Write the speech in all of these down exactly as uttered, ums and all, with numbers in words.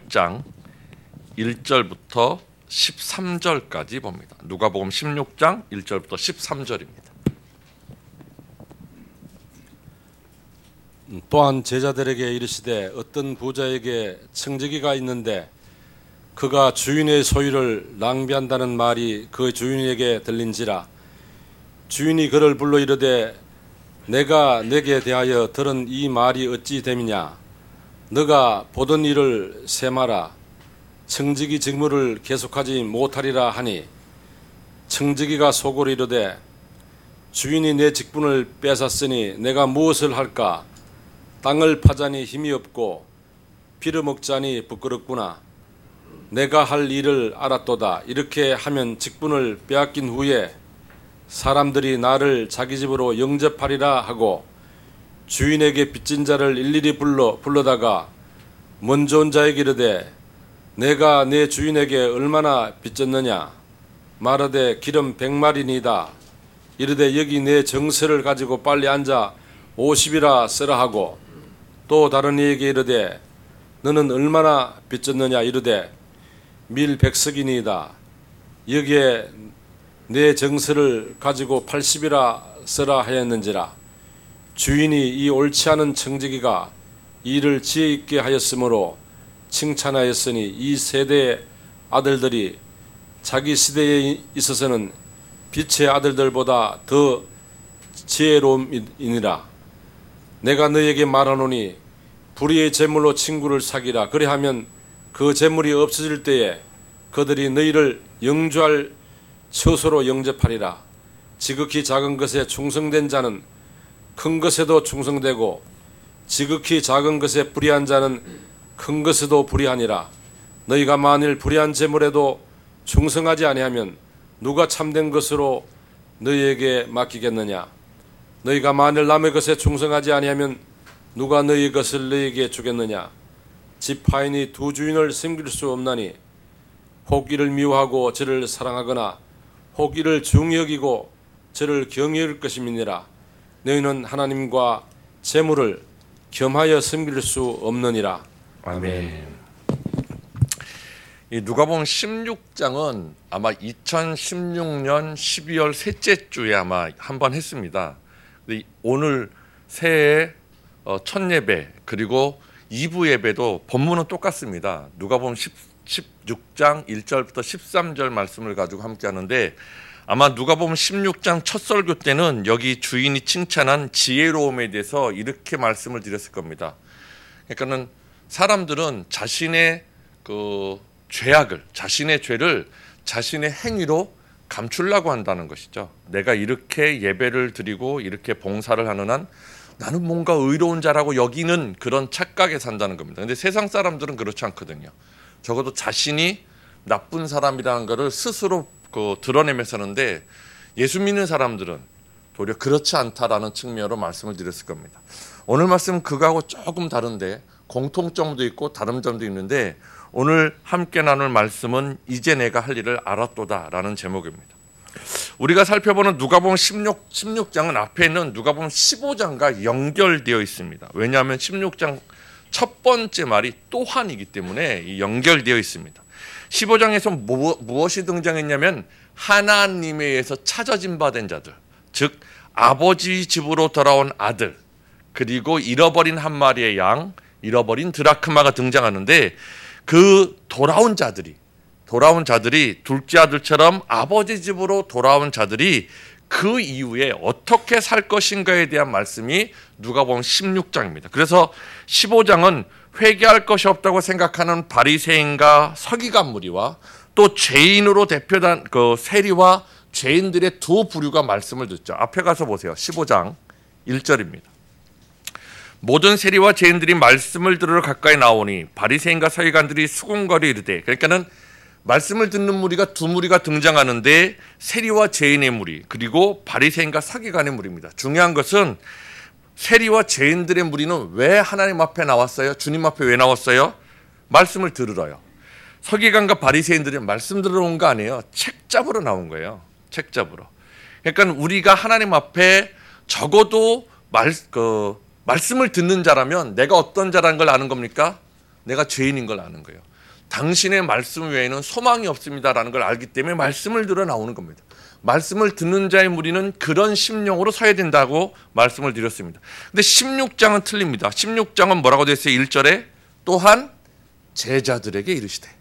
장 일 절부터 십삼 절까지 봅니다. 누가복음 십육 장 일 절부터 십삼 절입니다. 또한 제자들에게 이르시되 어떤 부자에게 청지기가 있는데 그가 주인의 소유를 낭비한다는 말이 그 주인에게 들린지라. 주인이 그를 불러 이르되 내가 내게 대하여 들은 이 말이 어찌 됨이냐. 너가 보던 일을 세마라. 청지기 직무를 계속하지 못하리라 하니 청지기가 속으로 이르되 주인이 내 직분을 뺏었으니 내가 무엇을 할까. 땅을 파자니 힘이 없고 빌어먹자니 부끄럽구나. 내가 할 일을 알았도다. 이렇게 하면 직분을 빼앗긴 후에 사람들이 나를 자기 집으로 영접하리라 하고 주인에게 빚진 자를 일일이 불러 불러다가 먼저 온 자에게 이르되 내가 내 주인에게 얼마나 빚졌느냐. 말하되 기름 백마리니이다. 이르되 여기 내 정세를 가지고 빨리 앉아 오십이라 쓰라 하고 또 다른 이에게 이르되 너는 얼마나 빚졌느냐. 이르되 밀 백석이니이다. 여기에 내 정세를 가지고 팔십이라 쓰라 하였는지라. 주인이 이 옳지 않은 청지기가 일을 지혜 있게 하였으므로 칭찬하였으니 이 세대의 아들들이 자기 시대에 있어서는 빛의 아들들보다 더 지혜로움이니라. 내가 너에게 말하노니 불의의 재물로 친구를 사귀라. 그리하면 그 재물이 없어질 때에 그들이 너희를 영주할 처소로 영접하리라. 지극히 작은 것에 충성된 자는 큰 것에도 충성되고 지극히 작은 것에 불의한 자는 큰 것에도 불의하니라. 너희가 만일 불의한 재물에도 충성하지 아니하면 누가 참된 것으로 너희에게 맡기겠느냐. 너희가 만일 남의 것에 충성하지 아니하면 누가 너희 것을 너희에게 주겠느냐. 지파인이 두 주인을 섬길 수 없나니 혹 이를 미워하고 저를 사랑하거나 혹 이를 중히 여기고 저를 경외할 것임이니라. 너희는 하나님과 재물을 겸하여 섬길 수 없느니라. 아멘. 이 누가복음 십육 장은 아마 이천십육 년 십이월 셋째 주에 아마 한번 했습니다. 오늘 새해 첫 예배 그리고 이 부 예배도 본문은 똑같습니다. 누가복음 십육 장 일 절부터 십삼 절 말씀을 가지고 함께 하는데 아마 누가복음 십육 장 첫 설교 때는 여기 주인이 칭찬한 지혜로움에 대해서 이렇게 말씀을 드렸을 겁니다. 그러니까는 사람들은 자신의 그 죄악을, 자신의 죄를 자신의 행위로 감추려고 한다는 것이죠. 내가 이렇게 예배를 드리고 이렇게 봉사를 하는 한 나는 뭔가 의로운 자라고 여기는 그런 착각에 산다는 겁니다. 근데 세상 사람들은 그렇지 않거든요. 적어도 자신이 나쁜 사람이라는 것을 스스로 그 드러내며 사는데 예수 믿는 사람들은 도리어 그렇지 않다라는 측면으로 말씀을 드렸을 겁니다. 오늘 말씀은 그거하고 조금 다른데 공통점도 있고 다른 점도 있는데 오늘 함께 나눌 말씀은 이제 내가 할 일을 알았도다라는 제목입니다. 우리가 살펴보는 누가복음 십육, 십육 장은 앞에 있는 누가복음 십오 장과 연결되어 있습니다. 왜냐하면 십육 장 첫 번째 말이 또한이기 때문에 연결되어 있습니다. 십오 장에서 무, 무엇이 등장했냐면 하나님에 의해서 찾아진 바 된 자들, 즉 아버지 집으로 돌아온 아들, 그리고 잃어버린 한 마리의 양, 잃어버린 드라크마가 등장하는데 그 돌아온 자들이 돌아온 자들이 둘째 아들처럼 아버지 집으로 돌아온 자들이 그 이후에 어떻게 살 것인가에 대한 말씀이 누가복음 십육 장입니다. 그래서 십오 장은 회개할 것이 없다고 생각하는 바리새인과 서기관 무리와 또 죄인으로 대표된 그 세리와 죄인들의 두 부류가 말씀을 듣죠. 앞에 가서 보세요. 십오 장 일 절입니다. 모든 세리와 죄인들이 말씀을 들으러 가까이 나오니 바리새인과 서기관들이 수군거리 이르되, 그러니까는 말씀을 듣는 무리가 두 무리가 등장하는데 세리와 죄인의 무리 그리고 바리새인과 서기관의 무리입니다. 중요한 것은 세리와 죄인들의 무리는 왜 하나님 앞에 나왔어요? 주님 앞에 왜 나왔어요? 말씀을 들으러요. 서기관과 바리새인들은 말씀 들으러 온 거 아니에요. 책 잡으러 나온 거예요. 책 잡으러. 그러니까 우리가 하나님 앞에 적어도 말, 그, 말씀을 듣는 자라면 내가 어떤 자라는 걸 아는 겁니까? 내가 죄인인 걸 아는 거예요. 당신의 말씀 외에는 소망이 없습니다라는 걸 알기 때문에 말씀을 들어 나오는 겁니다. 말씀을 듣는 자의 무리는 그런 심령으로 서야 된다고 말씀을 드렸습니다. 근데 십육 장은 틀립니다. 십육 장은 뭐라고 되어 있어요? 일 절에 또한 제자들에게 이르시되.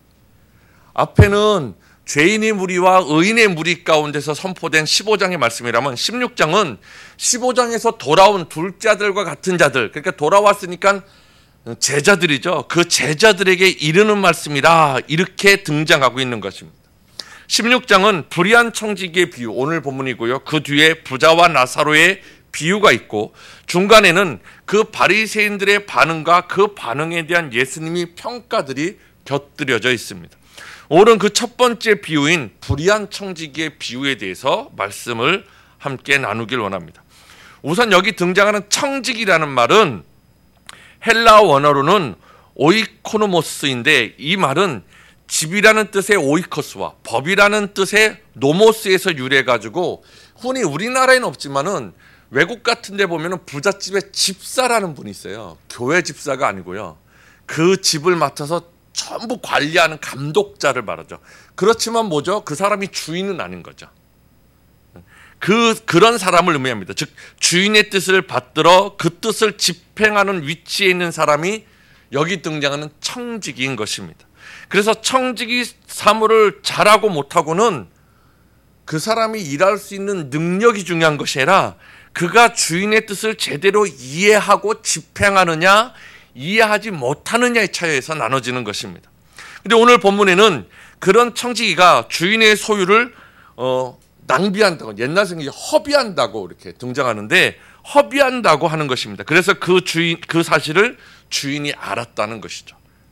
앞에는 죄인의 무리와 의인의 무리 가운데서 선포된 십오 장의 말씀이라면 십육 장은 십오 장에서 돌아온 둘째 아들과 같은 자들, 그러니까 돌아왔으니까 제자들이죠. 그 제자들에게 이르는 말씀이라 이렇게 등장하고 있는 것입니다. 십육 장은 불의한 청지기의 비유, 오늘 본문이고요. 그 뒤에 부자와 나사로의 비유가 있고 중간에는 그 바리새인들의 반응과 그 반응에 대한 예수님이 평가들이 곁들여져 있습니다. 오늘은 그 첫 번째 비유인 불의한 청지기의 비유에 대해서 말씀을 함께 나누길 원합니다. 우선 여기 등장하는 청지기라는 말은 헬라 원어로는 오이코노모스인데 이 말은 집이라는 뜻의 오이코스와 법이라는 뜻의 노모스에서 유래해가지고 흔히 우리나라에는 없지만은 외국 같은 데 보면은 부잣집에 집사라는 분이 있어요. 교회 집사가 아니고요. 그 집을 맡아서 전부 관리하는 감독자를 말하죠. 그렇지만 뭐죠? 그 사람이 주인은 아닌 거죠. 그, 그런 사람을 의미합니다. 즉 주인의 뜻을 받들어 그 뜻을 집행하는 위치에 있는 사람이 여기 등장하는 청지기인 것입니다. 그래서 청지기 사무를 잘하고 못하고는 그 사람이 일할 수 있는 능력이 중요한 것이 아니라 그가 주인의 뜻을 제대로 이해하고 집행하느냐 이해하지 못하느냐의 차이에서 나눠지는 것입니다. 근데 오늘 본문에는 그런 청지기가 주인의 소유를 어, 낭비한다고, 옛날 생각에 허비한다고 이렇게 등장하는데 허비한다고 하는 것입니다. 그래서 그 주인, 그 사실을 주인이 알았다는 것이죠.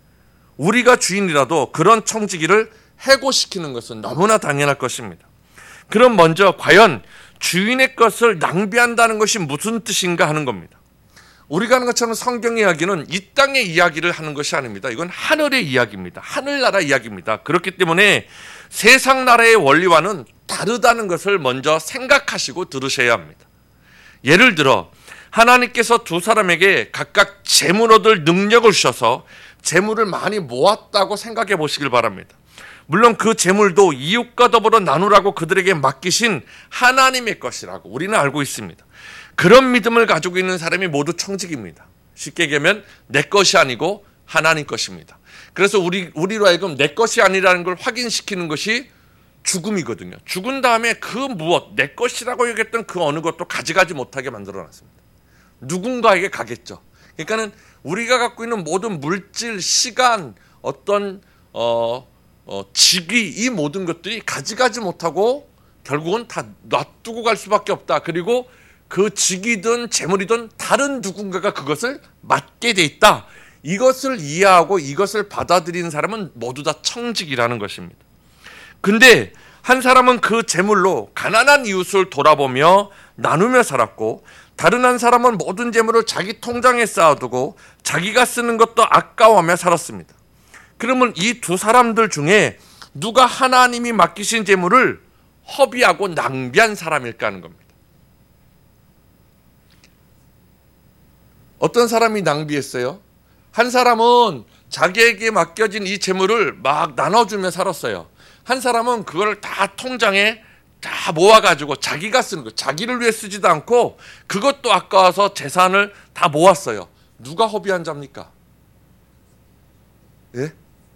우리가 주인이라도 그런 청지기를 해고시키는 것은 너무나 당연할 것입니다. 그럼 먼저 과연 주인의 것을 낭비한다는 것이 무슨 뜻인가 하는 겁니다. 우리가 하는 것처럼 성경 이야기는 이 땅의 이야기를 하는 것이 아닙니다. 이건 하늘의 이야기입니다. 하늘나라 이야기입니다. 그렇기 때문에 세상 나라의 원리와는 다르다는 것을 먼저 생각하시고 들으셔야 합니다. 예를 들어 하나님께서 두 사람에게 각각 재물 얻을 능력을 주셔서 재물을 많이 모았다고 생각해 보시길 바랍니다. 물론 그 재물도 이웃과 더불어 나누라고 그들에게 맡기신 하나님의 것이라고 우리는 알고 있습니다. 그런 믿음을 가지고 있는 사람이 모두 청지기입니다. 쉽게 얘기하면 내 것이 아니고 하나님 것입니다. 그래서 우리, 우리로 하여금 내 것이 아니라는 걸 확인시키는 것이 죽음이거든요. 죽은 다음에 그 무엇, 내 것이라고 여겼던 그 어느 것도 가져가지 못하게 만들어놨습니다. 누군가에게 가겠죠. 그러니까는 우리가 갖고 있는 모든 물질, 시간, 어떤 어, 어, 직위, 이 모든 것들이 가져가지 못하고 결국은 다 놔두고 갈 수밖에 없다. 그리고 그 직이든 재물이든 다른 누군가가 그것을 맡게 돼 있다. 이것을 이해하고 이것을 받아들이는 사람은 모두 다 청직이라는 것입니다. 근데 한 사람은 그 재물로 가난한 이웃을 돌아보며 나누며 살았고 다른 한 사람은 모든 재물을 자기 통장에 쌓아두고 자기가 쓰는 것도 아까워하며 살았습니다. 그러면 이 두 사람들 중에 누가 하나님이 맡기신 재물을 허비하고 낭비한 사람일까 하는 겁니다. 어떤 사람이 낭비했어요? 한 사람은 자기에게 맡겨진 이 재물을 막 나눠주며 살았어요. 한 사람은 그걸 다 통장에 다 모아가지고 자기가 쓰는 거, 자기를 위해 쓰지도 않고 그것도 아까워서 재산을 다 모았어요. 누가 허비한 자입니까? 예?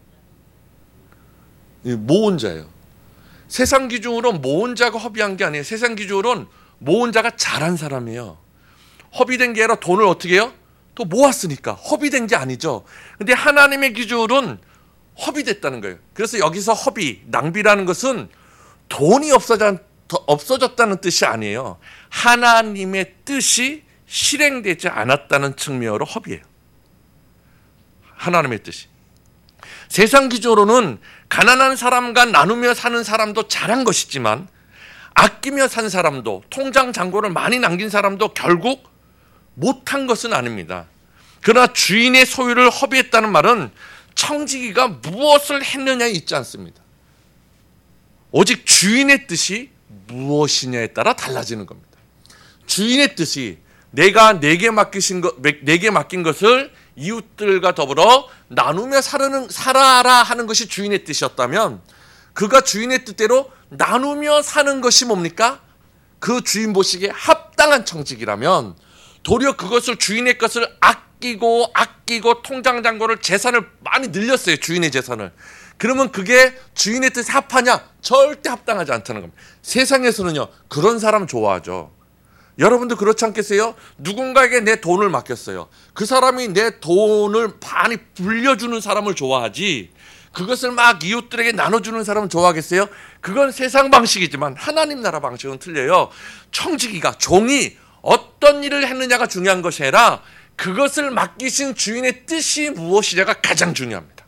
모은 자예요. 세상 기준으로 모은 자가 허비한 게 아니에요. 세상 기준으로는 모은 자가 잘한 사람이에요. 허비된 게 아니라 돈을 어떻게 해요? 또 모았으니까 허비된 게 아니죠. 근데 하나님의 기준으로는 허비됐다는 거예요. 그래서 여기서 허비, 낭비라는 것은 돈이 없어져, 없어졌다는 뜻이 아니에요. 하나님의 뜻이 실행되지 않았다는 측면으로 허비예요. 하나님의 뜻이. 세상 기준으로는 가난한 사람과 나누며 사는 사람도 잘한 것이지만 아끼며 산 사람도 통장 잔고를 많이 남긴 사람도 결국 못한 것은 아닙니다. 그러나 주인의 소유를 허비했다는 말은 청지기가 무엇을 했느냐에 있지 않습니다. 오직 주인의 뜻이 무엇이냐에 따라 달라지는 겁니다. 주인의 뜻이 내가 내게 맡기신 것, 내게 맡긴 것을 이웃들과 더불어 나누며 살아는, 살아라 하는 것이 주인의 뜻이었다면, 그가 주인의 뜻대로 나누며 사는 것이 뭡니까? 그 주인 보시기에 합당한 청직이라면 도리어 그것을 주인의 것을 아끼고 아끼고 통장 잔고를 재산을 많이 늘렸어요. 주인의 재산을. 그러면 그게 주인의 뜻에 합하냐? 절대 합당하지 않다는 겁니다. 세상에서는요, 그런 사람 좋아하죠. 여러분도 그렇지 않겠어요? 누군가에게 내 돈을 맡겼어요. 그 사람이 내 돈을 많이 불려주는 사람을 좋아하지, 그것을 막 이웃들에게 나눠주는 사람은 좋아하겠어요? 그건 세상 방식이지만 하나님 나라 방식은 틀려요. 청지기가, 종이 어떤 일을 했느냐가 중요한 것이 아니라 그것을 맡기신 주인의 뜻이 무엇이냐가 가장 중요합니다.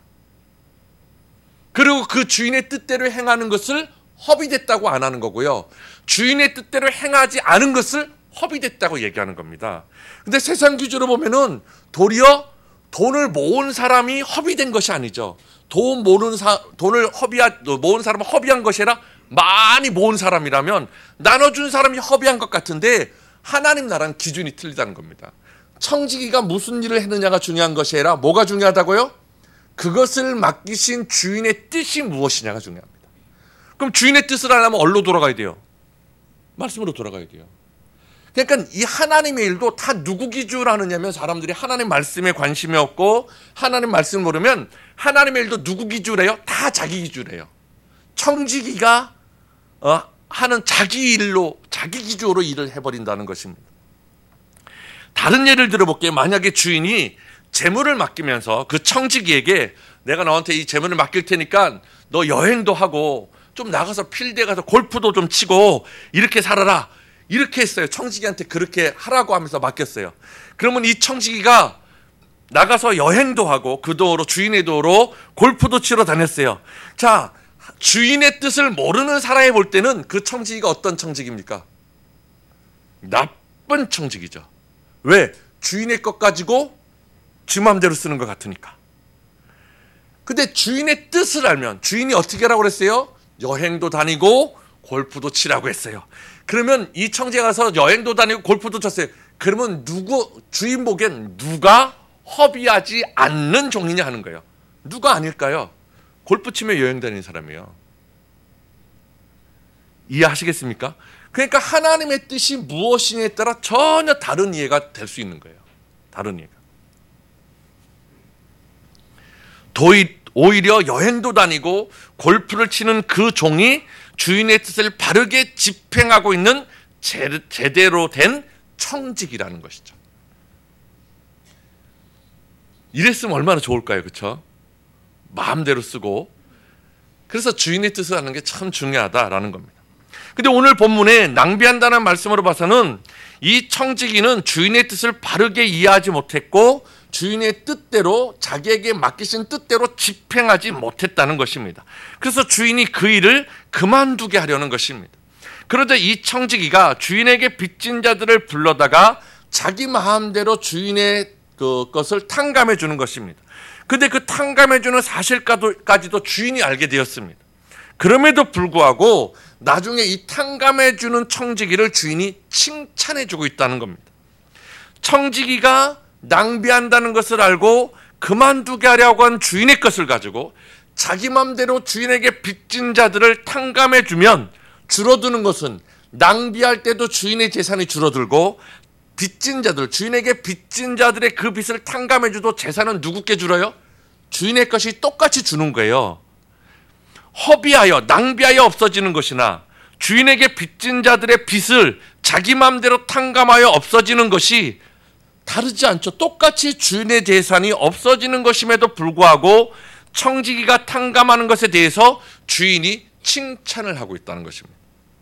그리고 그 주인의 뜻대로 행하는 것을 허비됐다고 안 하는 거고요, 주인의 뜻대로 행하지 않은 것을 허비됐다고 얘기하는 겁니다. 근데 세상 기준으로 보면은 도리어 돈을 모은 사람이 허비된 것이 아니죠. 돈 모으는 사, 돈을 허비한, 모은 사람은 허비한 것이 아니라 많이 모은 사람이라면 나눠준 사람이 허비한 것 같은데, 하나님 나라는 기준이 틀리다는 겁니다. 청지기가 무슨 일을 했느냐가 중요한 것이 아니라 뭐가 중요하다고요? 그것을 맡기신 주인의 뜻이 무엇이냐가 중요합니다. 그럼 주인의 뜻을 하려면 어디로 돌아가야 돼요? 말씀으로 돌아가야 돼요. 그러니까 이 하나님의 일도 다 누구 기준으로 하느냐면, 사람들이 하나님 말씀에 관심이 없고 하나님 말씀을 모르면 하나님의 일도 누구 기준으로 해요? 다 자기 기준으로 해요. 청지기가 어, 하는 자기 일로, 자기 기준으로 일을 해버린다는 것입니다. 다른 예를 들어볼게요. 만약에 주인이 재물을 맡기면서 그 청지기에게 내가 너한테 이 재물을 맡길 테니까 너 여행도 하고 좀 나가서 필드에 가서 골프도 좀 치고 이렇게 살아라, 이렇게 했어요. 청지기한테 그렇게 하라고 하면서 맡겼어요. 그러면 이 청지기가 나가서 여행도 하고 그 도로, 주인의 도로 골프도 치러 다녔어요. 자, 주인의 뜻을 모르는 사람이 볼 때는 그 청지기가 어떤 청지기입니까? 나쁜 청지기죠. 왜? 주인의 것 가지고 지 맘대로 쓰는 것 같으니까. 근데 주인의 뜻을 알면, 주인이 어떻게 하라고 그랬어요? 여행도 다니고 골프도 치라고 했어요. 그러면 이 청지기가 가서 여행도 다니고 골프도 쳤어요. 그러면 누구, 주인 보기엔 누가 허비하지 않는 종이냐 하는 거예요. 누가 아닐까요? 골프 치며 여행 다니는 사람이에요. 이해하시겠습니까? 그러니까 하나님의 뜻이 무엇이냐에 따라 전혀 다른 이해가 될 수 있는 거예요. 다른 이해가. 도이, 오히려 여행도 다니고 골프를 치는 그 종이 주인의 뜻을 바르게 집행하고 있는 제, 제대로 된 청직이라는 것이죠. 이랬으면 얼마나 좋을까요? 그렇죠? 마음대로 쓰고. 그래서 주인의 뜻을 하는 게 참 중요하다라는 겁니다. 근데 오늘 본문에 낭비한다는 말씀으로 봐서는 이 청지기는 주인의 뜻을 바르게 이해하지 못했고 주인의 뜻대로, 자기에게 맡기신 뜻대로 집행하지 못했다는 것입니다. 그래서 주인이 그 일을 그만두게 하려는 것입니다. 그러자 이 청지기가 주인에게 빚진 자들을 불러다가 자기 마음대로 주인의 그 것을 탕감해 주는 것입니다. 근데 그 탕감해 주는 사실까지도 주인이 알게 되었습니다. 그럼에도 불구하고 나중에 이 탕감해 주는 청지기를 주인이 칭찬해 주고 있다는 겁니다. 청지기가 낭비한다는 것을 알고 그만두게 하려고 한 주인의 것을 가지고 자기 맘대로 주인에게 빚진 자들을 탕감해 주면 줄어드는 것은, 낭비할 때도 주인의 재산이 줄어들고 빚진 자들, 주인에게 빚진 자들의 그 빚을 탕감해 줘도 재산은 누구께 줄어요? 주인의 것이 똑같이 주는 거예요. 허비하여, 낭비하여 없어지는 것이나 주인에게 빚진 자들의 빚을 자기 맘대로 탕감하여 없어지는 것이 다르지 않죠. 똑같이 주인의 재산이 없어지는 것임에도 불구하고 청지기가 탕감하는 것에 대해서 주인이 칭찬을 하고 있다는 것입니다.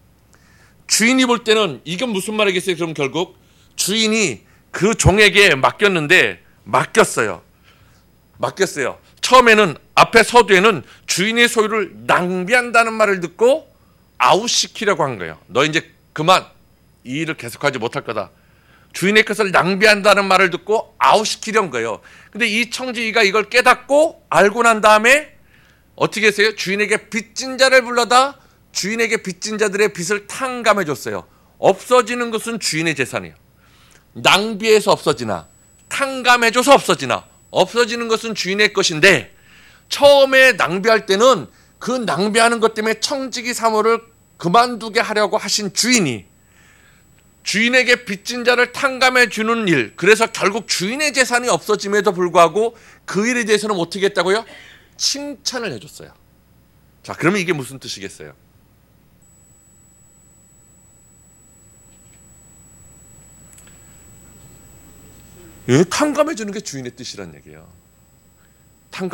주인이 볼 때는 이건 무슨 말이겠어요? 그럼 결국 주인이 그 종에게 맡겼는데 맡겼어요. 맡겼어요. 처음에는 앞에 서두에는 주인의 소유를 낭비한다는 말을 듣고 아웃시키려고 한 거예요. 너 이제 그만 이 일을 계속하지 못할 거다. 주인의 것을 낭비한다는 말을 듣고 아웃시키려는 거예요. 근데 이 청지기가 이걸 깨닫고 알고 난 다음에 어떻게 했어요? 주인에게 빚진 자를 불러다 주인에게 빚진 자들의 빚을 탕감해 줬어요. 없어지는 것은 주인의 재산이에요. 낭비해서 없어지나 탕감해 줘서 없어지나 없어지는 것은 주인의 것인데 처음에 낭비할 때는 그 낭비하는 것 때문에 청지기 사모를 그만두게 하려고 하신 주인이 주인에게 빚진 자를 탕감해 주는 일, 그래서 결국 주인의 재산이 없어짐에도 불구하고 그 일에 대해서는 어떻게 했다고요? 칭찬을 해줬어요. 자, 그러면 이게 무슨 뜻이겠어요? 탕감해 주는 게 주인의 뜻이란 얘기예요.